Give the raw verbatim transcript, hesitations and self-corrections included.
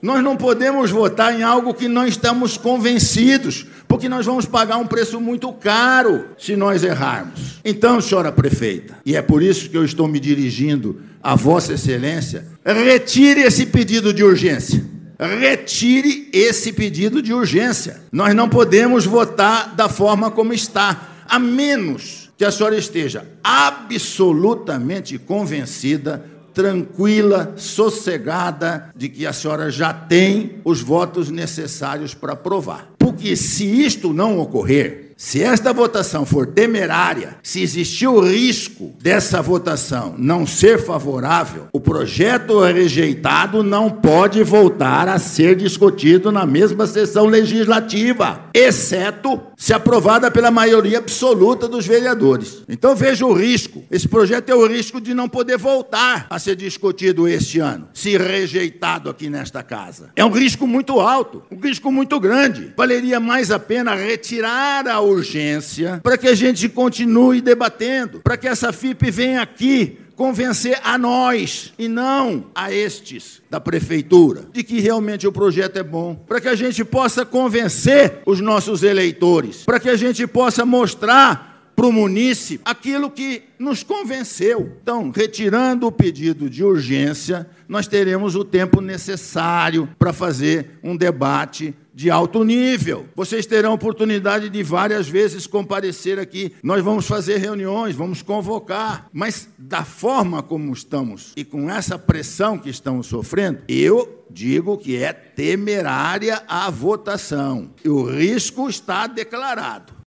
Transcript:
Nós não podemos votar em algo que não estamos convencidos, porque nós vamos pagar um preço muito caro se nós errarmos. Então, senhora prefeita, e é por isso que eu estou me dirigindo a Vossa Excelência, retire esse pedido de urgência. Retire esse pedido de urgência. Nós não podemos votar da forma como está, a menos que a senhora esteja absolutamente convencida, tranquila, sossegada, de que a senhora já tem os votos necessários para aprovar. Porque se isto não ocorrer, se esta votação for temerária, se existir o risco dessa votação não ser favorável, o projeto rejeitado não pode voltar a ser discutido na mesma sessão legislativa, exceto se aprovada pela maioria absoluta dos vereadores. Então veja o risco. Esse projeto é o risco de não poder voltar a ser discutido este ano, se rejeitado aqui nesta casa. É um risco muito alto, um risco muito grande. Valeria mais a pena retirar a urgência para que a gente continue debatendo, para que essa F I P venha aqui convencer a nós e não a estes da prefeitura de que realmente o projeto é bom, para que a gente possa convencer os nossos eleitores, para que a gente possa mostrar para o munícipe aquilo que nos convenceu. Então, retirando o pedido de urgência, nós teremos o tempo necessário para fazer um debate de alto nível. Vocês terão oportunidade de várias vezes comparecer aqui. Nós vamos fazer reuniões, vamos convocar. Mas da forma como estamos e com essa pressão que estamos sofrendo, eu digo que é temerária a votação. E o risco está declarado.